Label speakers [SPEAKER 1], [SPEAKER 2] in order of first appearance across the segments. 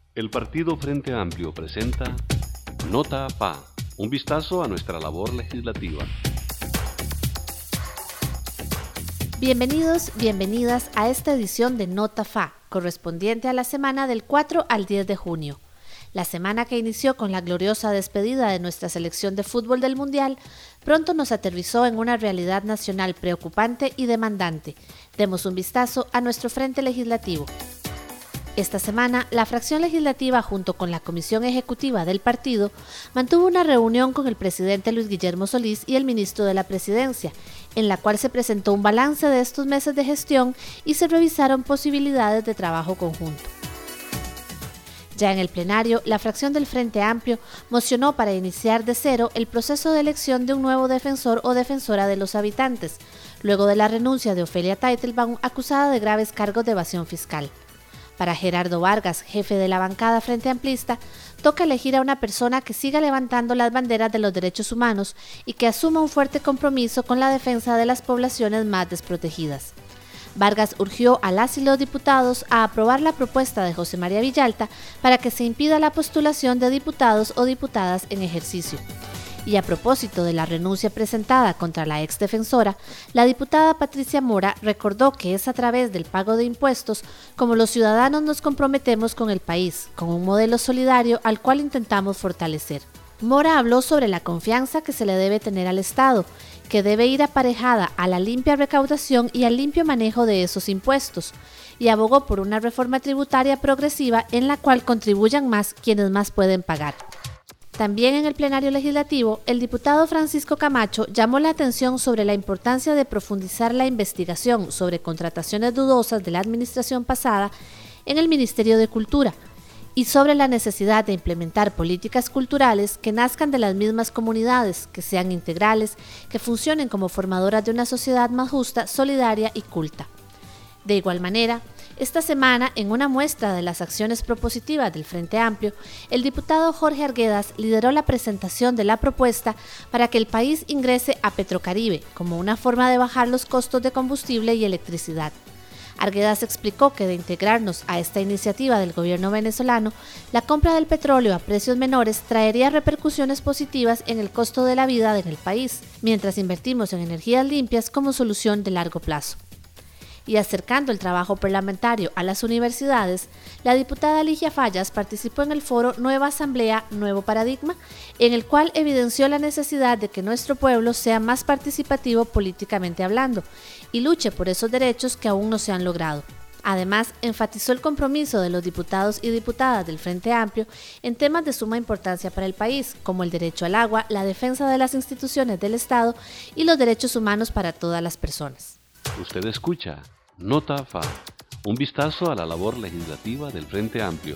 [SPEAKER 1] El Partido Frente Amplio presenta Nota FA, un vistazo a nuestra labor legislativa.
[SPEAKER 2] Bienvenidos, bienvenidas a esta edición de Nota FA, correspondiente a la semana del 4 al 10 de junio. La semana que inició con la gloriosa despedida de nuestra selección de fútbol del Mundial, pronto nos aterrizó en una realidad nacional preocupante y demandante. Demos un vistazo a nuestro frente legislativo. Esta semana, la fracción legislativa, junto con la comisión ejecutiva del partido, mantuvo una reunión con el presidente Luis Guillermo Solís y el ministro de la Presidencia, en la cual se presentó un balance de estos meses de gestión y se revisaron posibilidades de trabajo conjunto. Ya en el plenario, la fracción del Frente Amplio mocionó para iniciar de cero el proceso de elección de un nuevo defensor o defensora de los habitantes, luego de la renuncia de Ofelia Teitelbaum, acusada de graves cargos de evasión fiscal. Para Gerardo Vargas, jefe de la bancada Frente Amplista, toca elegir a una persona que siga levantando las banderas de los derechos humanos y que asuma un fuerte compromiso con la defensa de las poblaciones más desprotegidas. Vargas urgió a las y los diputados a aprobar la propuesta de José María Villalta para que se impida la postulación de diputados o diputadas en ejercicio. Y a propósito de la renuncia presentada contra la exdefensora, la diputada Patricia Mora recordó que es a través del pago de impuestos como los ciudadanos nos comprometemos con el país, con un modelo solidario al cual intentamos fortalecer. Mora habló sobre la confianza que se le debe tener al Estado, que debe ir aparejada a la limpia recaudación y al limpio manejo de esos impuestos, y abogó por una reforma tributaria progresiva en la cual contribuyan más quienes más pueden pagar. También en el plenario legislativo, el diputado Francisco Camacho llamó la atención sobre la importancia de profundizar la investigación sobre contrataciones dudosas de la administración pasada en el Ministerio de Cultura y sobre la necesidad de implementar políticas culturales que nazcan de las mismas comunidades, que sean integrales, que funcionen como formadoras de una sociedad más justa, solidaria y culta. De igual manera, esta semana, en una muestra de las acciones propositivas del Frente Amplio, el diputado Jorge Arguedas lideró la presentación de la propuesta para que el país ingrese a Petrocaribe como una forma de bajar los costos de combustible y electricidad. Arguedas explicó que de integrarnos a esta iniciativa del gobierno venezolano, la compra del petróleo a precios menores traería repercusiones positivas en el costo de la vida en el país, mientras invertimos en energías limpias como solución de largo plazo. Y acercando el trabajo parlamentario a las universidades, la diputada Ligia Fallas participó en el foro Nueva Asamblea, Nuevo Paradigma, en el cual evidenció la necesidad de que nuestro pueblo sea más participativo políticamente hablando y luche por esos derechos que aún no se han logrado. Además, enfatizó el compromiso de los diputados y diputadas del Frente Amplio en temas de suma importancia para el país, como el derecho al agua, la defensa de las instituciones del Estado y los derechos humanos para todas las personas.
[SPEAKER 1] Usted escucha Nota FA, un vistazo a la labor legislativa del Frente Amplio.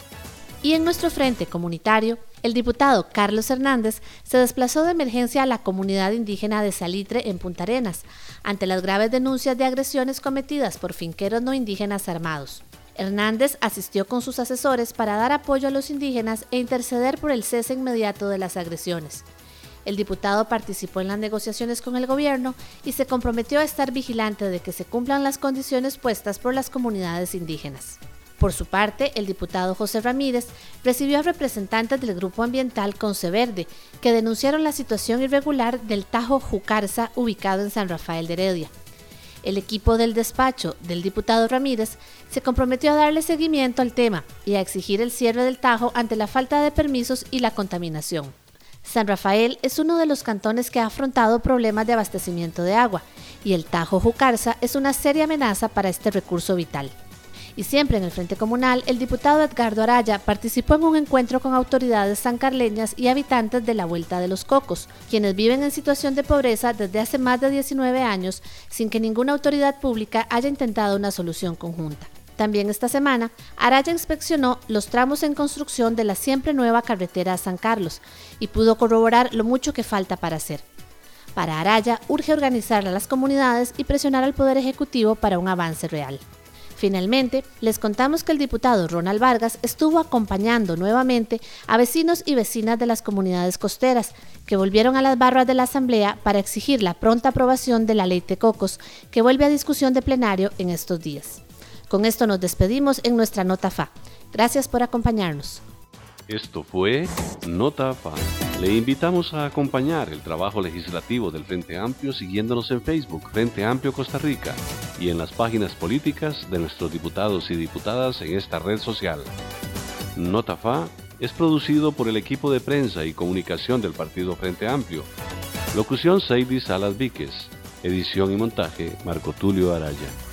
[SPEAKER 2] Y en nuestro frente comunitario, el diputado Carlos Hernández se desplazó de emergencia a la comunidad indígena de Salitre en Punta Arenas, ante las graves denuncias de agresiones cometidas por finqueros no indígenas armados. Hernández asistió con sus asesores para dar apoyo a los indígenas e interceder por el cese inmediato de las agresiones. El diputado participó en las negociaciones con el gobierno y se comprometió a estar vigilante de que se cumplan las condiciones puestas por las comunidades indígenas. Por su parte, el diputado José Ramírez recibió a representantes del Grupo Ambiental Conceverde, que denunciaron la situación irregular del Tajo Jucarsa ubicado en San Rafael de Heredia. El equipo del despacho del diputado Ramírez se comprometió a darle seguimiento al tema y a exigir el cierre del Tajo ante la falta de permisos y la contaminación. San Rafael es uno de los cantones que ha afrontado problemas de abastecimiento de agua y el Tajo Jucarsa es una seria amenaza para este recurso vital. Y siempre en el Frente Comunal, el diputado Edgardo Araya participó en un encuentro con autoridades sancarleñas y habitantes de la Vuelta de los Cocos, quienes viven en situación de pobreza desde hace más de 19 años sin que ninguna autoridad pública haya intentado una solución conjunta. También esta semana, Araya inspeccionó los tramos en construcción de la siempre nueva carretera a San Carlos y pudo corroborar lo mucho que falta para hacer. Para Araya, urge organizar a las comunidades y presionar al Poder Ejecutivo para un avance real. Finalmente, les contamos que el diputado Ronald Vargas estuvo acompañando nuevamente a vecinos y vecinas de las comunidades costeras que volvieron a las barras de la Asamblea para exigir la pronta aprobación de la Ley Tecocos, que vuelve a discusión de plenario en estos días. Con esto nos despedimos en nuestra Nota FA. Gracias por acompañarnos.
[SPEAKER 1] Esto fue Nota FA. Le invitamos a acompañar el trabajo legislativo del Frente Amplio siguiéndonos en Facebook, Frente Amplio Costa Rica, y en las páginas políticas de nuestros diputados y diputadas en esta red social. Nota FA es producido por el equipo de prensa y comunicación del Partido Frente Amplio. Locución Seidy Salas Víquez. Edición y montaje Marco Tulio Araya.